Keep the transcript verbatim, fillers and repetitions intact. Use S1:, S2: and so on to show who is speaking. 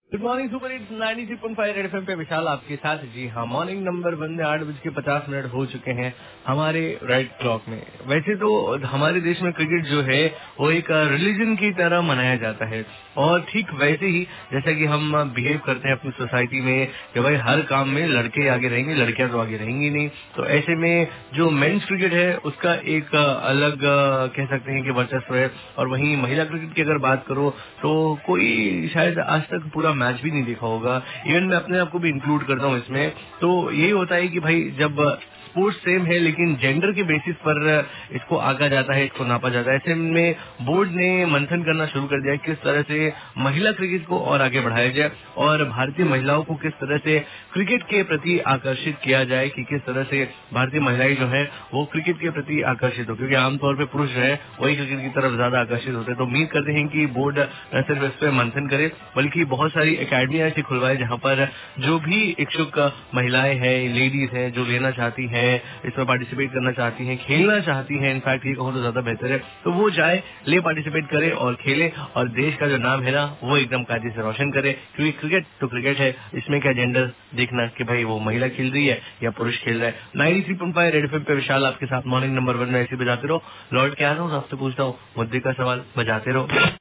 S1: Good morning super hits ninety three point five red FM पे विशाल आपके साथ। जी हाँ, मॉर्निंग नंबर वन में आठ बज के पचास मिनट हो चुके हैं हमारे राइट क्लॉक में। वैसे तो हमारे देश में क्रिकेट जो है वो एक रिलीजन की तरह मनाया जाता है, और ठीक वैसे ही जैसा कि हम बिहेव करते हैं अपनी सोसाइटी में कि भाई हर काम में लड़के आगे रहेंगे, लड़कियां तो आगे रहेंगी नहीं। तो ऐसे में जो मेंस क्रिकेट है उसका एक अलग कह सकते हैं कि वर्चस्व है, और वहीं महिला क्रिकेट की अगर बात करो तो कोई शायद आज तक पूरा मैच भी नहीं देखा होगा। इवन मैं अपने आप को भी इंक्लूड करता हूँ इसमें। तो यही होता है कि भाई जब स्पोर्ट्स सेम है लेकिन जेंडर के बेसिस पर इसको आंका जाता है, इसको नापा जाता है। ऐसे में बोर्ड ने मंथन करना शुरू कर दिया किस तरह से महिला क्रिकेट को और आगे बढ़ाया जाए, और भारतीय महिलाओं को किस तरह से क्रिकेट के प्रति आकर्षित किया जाए, कि किस तरह से भारतीय महिलाएं जो है वो क्रिकेट के प्रति आकर्षित हो, क्योंकि आमतौर पर पुरुष जो है वही क्रिकेट की तरफ ज्यादा आकर्षित होते हैं। तो उम्मीद करते हैं कि बोर्ड न सिर्फ इस पर मंथन करे बल्कि बहुत सारी एकेडमियां ऐसी खुलवाए जहां पर जो भी इच्छुक महिलाएं हैं, लेडीज हैं, जो लेना चाहती हैं, इसमें पार्टिसिपेट करना चाहती हैं, खेलना चाहती हैं, इनफैक्ट ये कहूँ तो ज्यादा बेहतर है, तो वो जाए, ले पार्टिसिपेट करे और खेले, और देश का जो नाम है ना वो एकदम कायदे से रोशन करे। क्योंकि क्रिकेट तो क्रिकेट है, इसमें क्या जेंडर देखना कि भाई वो महिला खेल रही है या पुरुष खेल रहा है। Ninety three point five red FM पे विशाल आपके साथ मॉर्निंग नंबर वन में ऐसे बजाते रहो। लॉर्ड क्या रहा हूँ आपसे पूछता हूँ, मुद्दे का सवाल बजाते रहो।